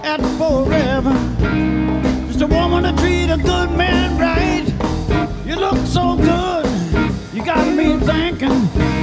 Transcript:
at forever. Just a woman to treat a good man right. You look so good, you got me thinking